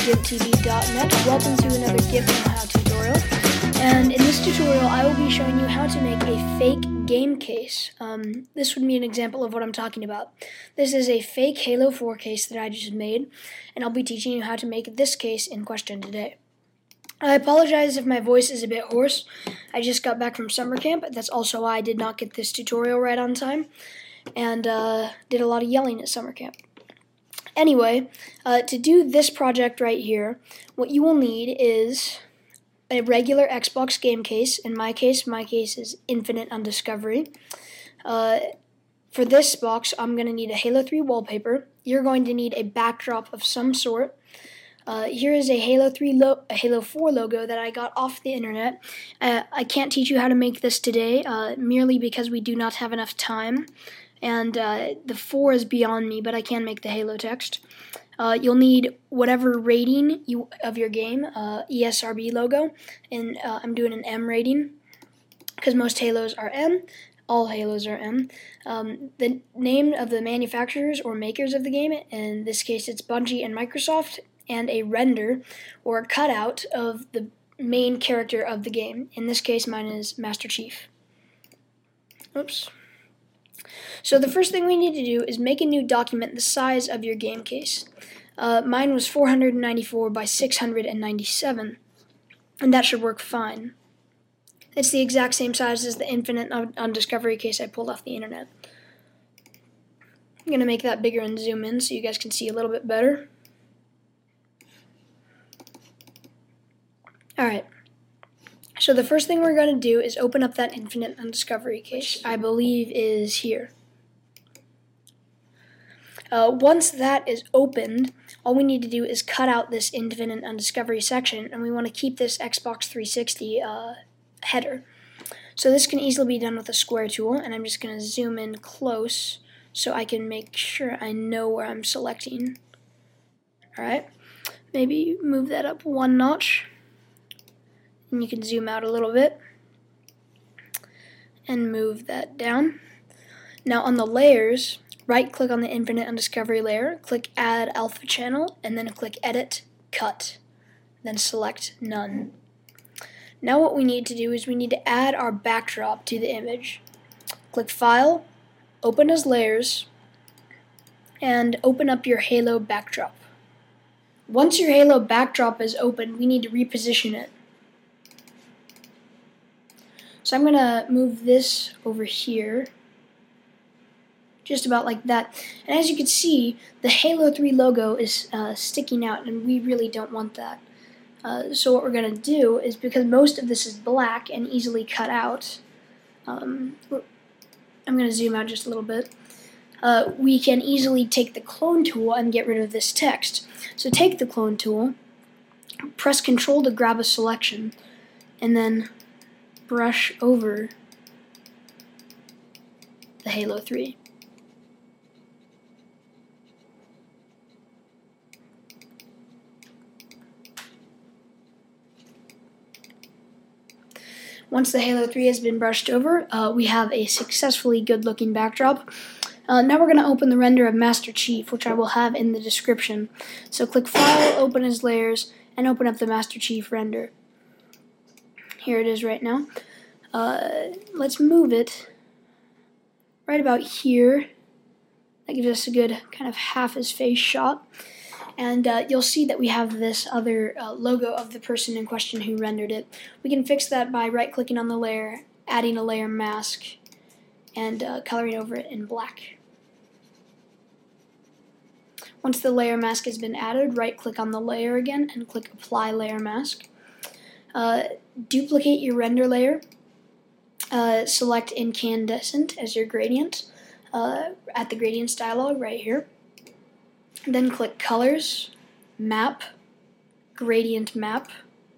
GiveTV.net. Welcome to another Give Know How tutorial. And in this tutorial, I will be showing you how to make a fake game case. This would be an example of what I'm talking about. This is a fake Halo 4 case that I just made, and I'll be teaching you how to make this case in question today. I apologize if my voice is a bit hoarse. I just got back from summer camp. That's also why I did not get this tutorial right on time, and did a lot of yelling at summer camp. Anyway, to do this project right here, what you will need is a regular Xbox game case. In my case is Infinite Undiscovery. For this box, I'm going to need a Halo 3 wallpaper. You're going to need a backdrop of some sort. Here is a Halo 4 logo that I got off the internet. I can't teach you how to make this today, merely because we do not have enough time. And the 4 is beyond me, but I can make the Halo text. You'll need whatever rating of your game, ESRB logo, and I'm doing an M rating, because most Halos are M. All Halos are M. The name of the manufacturers or makers of the game, in this case it's Bungie and Microsoft, and a render or a cutout of the main character of the game. In this case, mine is Master Chief. Oops. So the first thing we need to do is make a new document the size of your game case. Mine was 494 by 697, and that should work fine. It's the exact same size as the Infinite Undiscovery case I pulled off the internet. I'm going to make that bigger and zoom in so you guys can see a little bit better. Alright, so the first thing we're going to do is open up that Infinite Undiscovery case, I believe is here. Once that is opened, all we need to do is cut out this Infinite Undiscovery section, and we want to keep this Xbox 360 header. So this can easily be done with a square tool, and I'm just going to zoom in close so I can make sure I know where I'm selecting. Alright, maybe move that up one notch, and you can zoom out a little bit, and move that down. Now on the layers, right-click on the Infinite Undiscovery layer, click Add Alpha Channel, and then click Edit, Cut. Then select None. Now what we need to do is we need to add our backdrop to the image. Click File, Open as Layers, and open up your Halo backdrop. Once your Halo backdrop is open, we need to reposition it. So I'm going to move this over here, just about like that. And as you can see, the Halo 3 logo is sticking out, and we really don't want that. So what we're going to do is, because most of this is black and easily cut out, I'm going to zoom out just a little bit, we can easily take the clone tool and get rid of this text. So take the clone tool, press Control to grab a selection, and then brush over the Halo 3. Once the Halo 3 has been brushed over, we have a successfully good-looking backdrop. Now we're going to open the render of Master Chief, which I will have in the description. So click File, Open as Layers, and open up the Master Chief render. Here it is right now. Let's move it right about here. That gives us a good kind of half his face shot. And you'll see that we have this other logo of the person in question who rendered it. We can fix that by right-clicking on the layer, adding a layer mask, and coloring over it in black. Once the layer mask has been added, right-click on the layer again and click Apply Layer Mask. Duplicate your render layer. Select Incandescent as your gradient at the Gradients dialog right here. Then click Colors, Map, Gradient Map.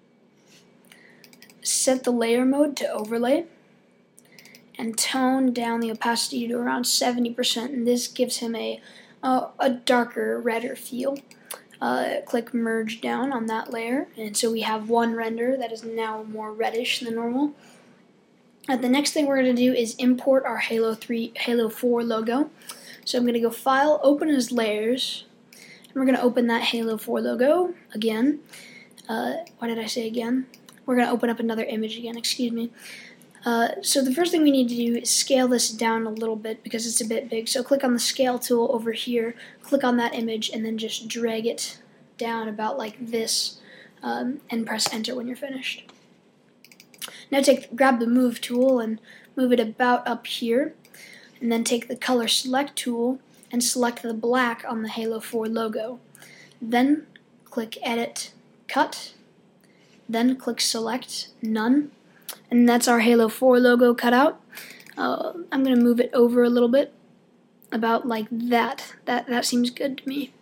Set the layer mode to Overlay, and tone down the opacity to around 70%, and this gives him a darker, redder feel. Click Merge down on that layer, and so we have one render that is now more reddish than normal. The next thing we're going to do is import our Halo 4 logo. So I'm going to go File, Open as Layers, And we're going to open that Halo 4 logo again. Why did I say again? We're going to open up another image again, excuse me. So the first thing we need to do is scale this down a little bit because it's a bit big. So click on the scale tool over here, click on that image, and then just drag it down about like this, and press enter when you're finished. Now grab the move tool and move it about up here, and then take the color select tool and select the black on the Halo 4 logo. Then click edit, cut, then click select, none, and that's our Halo 4 logo cut out. I'm going to move it over a little bit, about like that. That seems good to me.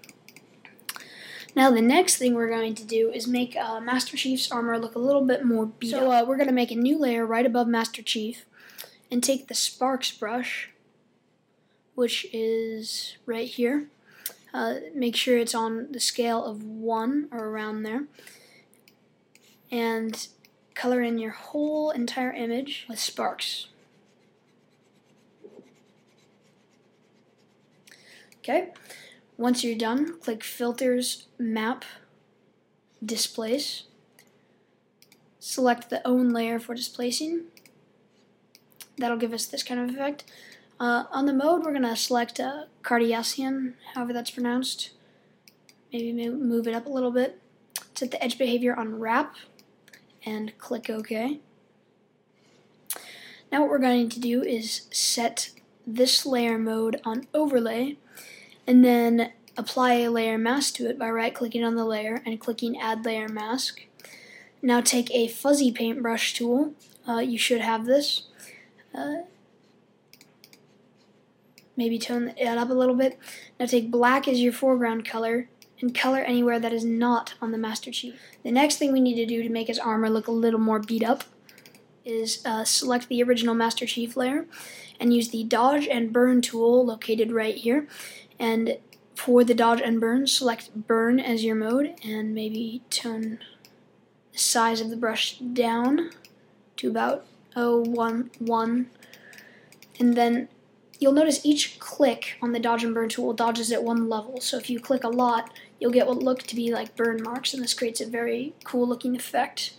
Now the next thing we're going to do is make Master Chief's armor look a little bit more beat up. So we're going to make a new layer right above Master Chief and take the Sparks brush, which is right here. Make sure it's on the scale of 1 or around there. And color in your whole entire image with sparks. Okay. Once you're done, click Filters, Map, Displace. Select the Own layer for displacing. That'll give us this kind of effect. On the mode, we're going to select Cardassian, however that's pronounced. Maybe move it up a little bit. Set the edge behavior on Wrap, and click OK. Now what we're going to do is set this layer mode on Overlay, and then apply a layer mask to it by right-clicking on the layer and clicking Add Layer Mask. Now take a fuzzy paintbrush tool. You should have this. Maybe tone it up a little bit. Now take black as your foreground color and color anywhere that is not on the Master Chief. The next thing we need to do to make his armor look a little more beat up is select the original Master Chief layer and use the Dodge and Burn tool located right here. And for the Dodge and Burn, select Burn as your mode and maybe tone the size of the brush down to about 1. And then you'll notice each click on the Dodge and Burn tool dodges at 1 level. So if you click a lot, you'll get what look to be like burn marks, and this creates a very cool looking effect.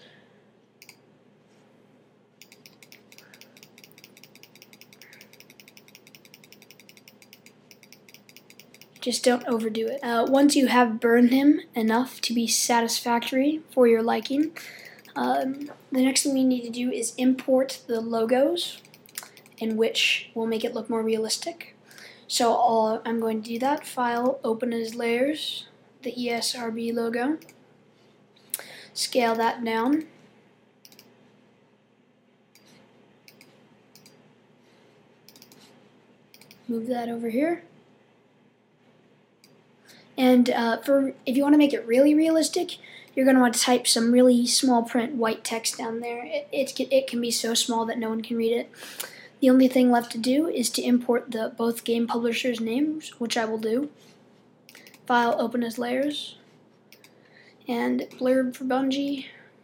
Just don't overdo it. Once you have burned him enough to be satisfactory for your liking, the next thing we need to do is import the logos, in which will make it look more realistic. So I'm going to do that. File, open as layers, the ESRB logo. Scale that down. Move that over here. And if you want to make it really realistic, you're going to want to type some really small print white text down there. It can be so small that no one can read it. The only thing left to do is to import both game publishers' names, which I will do. File, open as layers, and blurb for Bungie.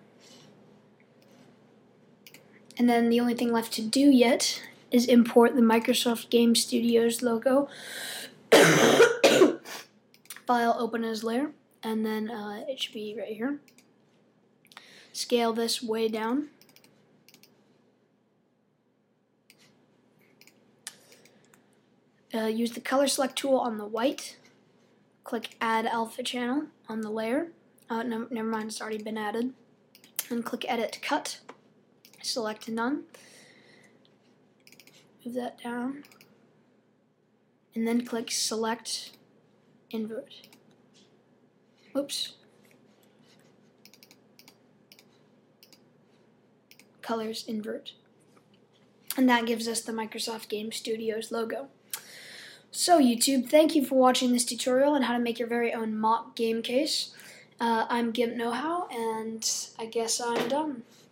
And then the only thing left to do yet is import the Microsoft Game Studios logo. File, open as layer, and then it should be right here. Scale this way down. Use the color select tool on the white. Click Add Alpha Channel on the layer. No, never mind, it's already been added. And click Edit Cut. Select None. Move that down. And then click Select Invert. Oops. Colors invert. And that gives us the Microsoft Game Studios logo. So YouTube, thank you for watching this tutorial on how to make your very own mock game case. I'm Gimp Know How, and I guess I'm done.